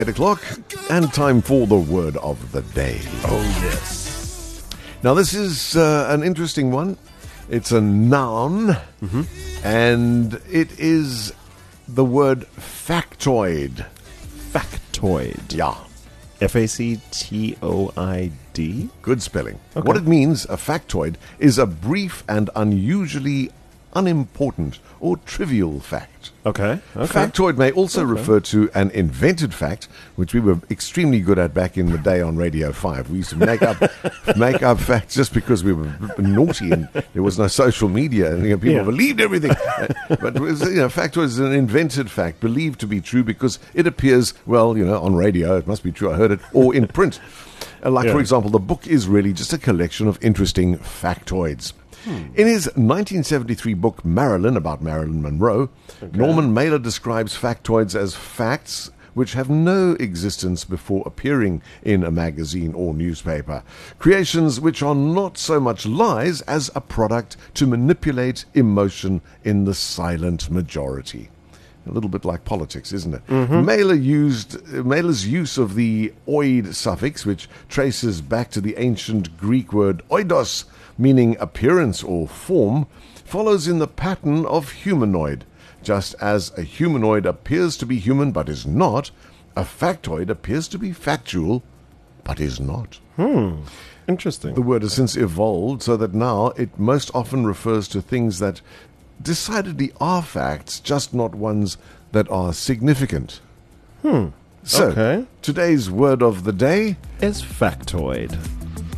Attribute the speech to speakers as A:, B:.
A: 8 o'clock, and time for the word of the day.
B: Oh, yes.
A: Now, this is an interesting one. It's a noun, and it is the word factoid.
B: Factoid.
A: Yeah,
B: F-A-C-T-O-I-D.
A: good spelling.
B: Okay.
A: What it means, a factoid, is a brief and unusually unimportant or trivial fact.
B: Okay.
A: Factoid may also refer to an invented fact, which we were extremely good at back in the day on Radio 5. We used to make up facts just because we were naughty and there was no social media and people believed everything. But factoid is an invented fact, believed to be true because it appears, on radio, it must be true, I heard it, or in print. For example, the book is really just a collection of interesting factoids. In his 1973 book, Marilyn, about Marilyn Monroe, Norman Mailer describes factoids as facts which have no existence before appearing in a magazine or newspaper. Creations which are not so much lies as a product to manipulate emotion in the silent majority. A little bit like politics, isn't it? Mailer's use of the oid suffix, which traces back to the ancient Greek word oidos, meaning appearance or form, follows in the pattern of humanoid. Just as a humanoid appears to be human but is not, a factoid appears to be factual but is not.
B: Interesting.
A: The word has since evolved so that now it most often refers to things that decidedly are facts, just not ones that are significant. So,
B: Okay.
A: today's word of the day
B: Is factoid.